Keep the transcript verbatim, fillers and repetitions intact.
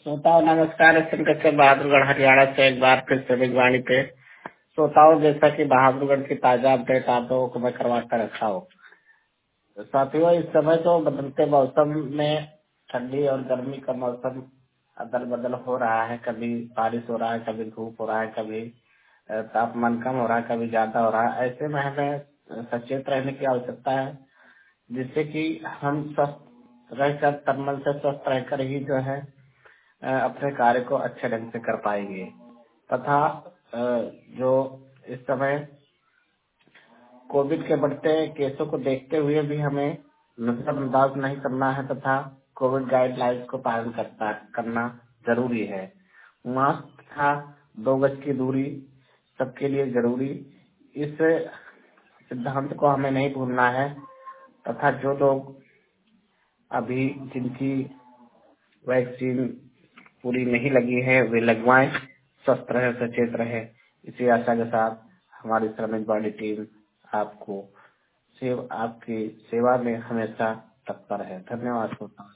श्रोताओं नमस्कार। इस तरीके से बहादुरगढ़ हरियाणा से एक बार फिर से मेजबानी पे श्रोताओं, जैसा कि बहादुरगढ़ की ताजा अपडेट आप लोगों को मैं करवाता रखा हूँ। साथियों, इस समय तो बदलते मौसम में ठंडी और गर्मी का मौसम अदल बदल हो रहा है। कभी बारिश हो रहा है, कभी धूप हो रहा है, कभी अ, तापमान कम हो रहा है, कभी ज्यादा हो रहा है। ऐसे में हमें अ, सचेत रहने की आवश्यकता है, जिससे कि हम स्वस्थ रहकर, तन मन से स्वस्थ रहकर ही जो है अ, अपने कार्य को अच्छे ढंग से कर पाएंगे। तथा अ, जो इस समय कोविड के बढ़ते केसों को देखते हुए भी हमें नजरअंदाज नहीं करना है, तथा कोविड गाइडलाइंस को पालन करता करना जरूरी है। मास्क तथा दो गज की दूरी सबके लिए जरूरी, इस सिद्धांत को हमें नहीं भूलना है। तथा जो लोग अभी जिनकी वैक्सीन पूरी नहीं लगी है वे लगवाएं, स्वस्थ रहे, सचेत रहे। इसी आशा के साथ हमारी श्रमिक बॉडी टीम आपको सेव आपकी सेवा में हमेशा तत्पर है। धन्यवाद।